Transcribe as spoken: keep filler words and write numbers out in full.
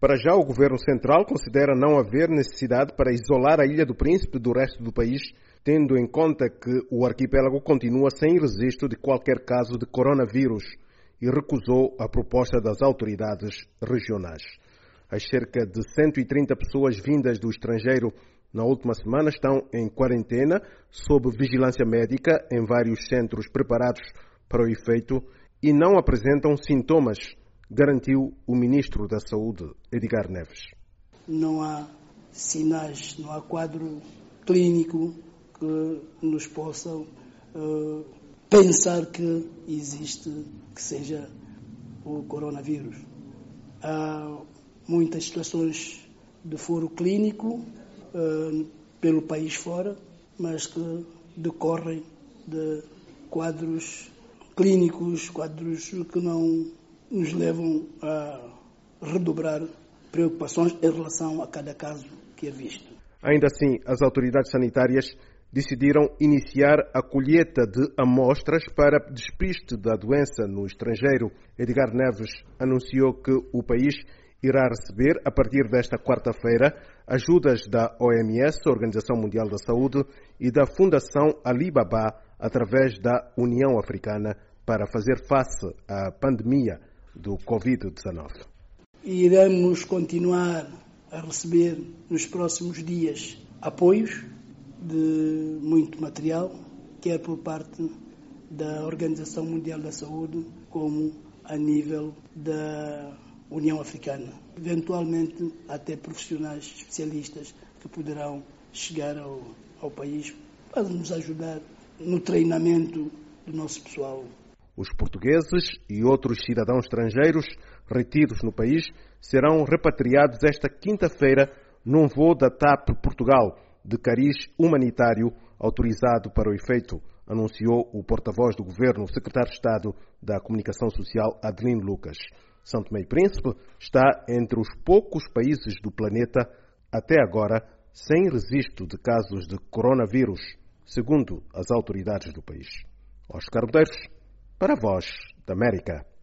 Para já, o governo central considera não haver necessidade para isolar a Ilha do Príncipe do resto do país, tendo em conta que o arquipélago continua sem registro de qualquer caso de coronavírus e recusou a proposta das autoridades regionais. As cerca de cento e trinta pessoas vindas do estrangeiro na última semana estão em quarentena, sob vigilância médica em vários centros preparados para o efeito e não apresentam sintomas, garantiu o ministro da Saúde, Edgar Neves. Não há sinais, não há quadro clínico que nos possam uh, pensar que existe, que seja o coronavírus. Há muitas situações de foro clínico uh, pelo país fora, mas que decorrem de quadros clínicos, quadros que não nos levam a redobrar preocupações em relação a cada caso que é visto. Ainda assim, as autoridades sanitárias decidiram iniciar a colheita de amostras para despiste da doença no estrangeiro. Edgar Neves anunciou que o país irá receber, a partir desta quarta-feira, ajudas da O M S, Organização Mundial da Saúde, e da Fundação Alibaba, através da União Africana, para fazer face à pandemia do covid dezenove. Iremos continuar a receber nos próximos dias apoios de muito material, quer por parte da Organização Mundial da Saúde, como a nível da União Africana. Eventualmente, até profissionais especialistas que poderão chegar ao, ao país para nos ajudar no treinamento do nosso pessoal. Os portugueses e outros cidadãos estrangeiros retidos no país serão repatriados esta quinta-feira num voo da TAP Portugal, de cariz humanitário, autorizado para o efeito, anunciou o porta-voz do governo, o secretário de Estado da Comunicação Social, Adelino Lucas. São Tomé e Príncipe está entre os poucos países do planeta, até agora, sem registro de casos de coronavírus, segundo as autoridades do país. Oscar Medeiros, para a Voz da América.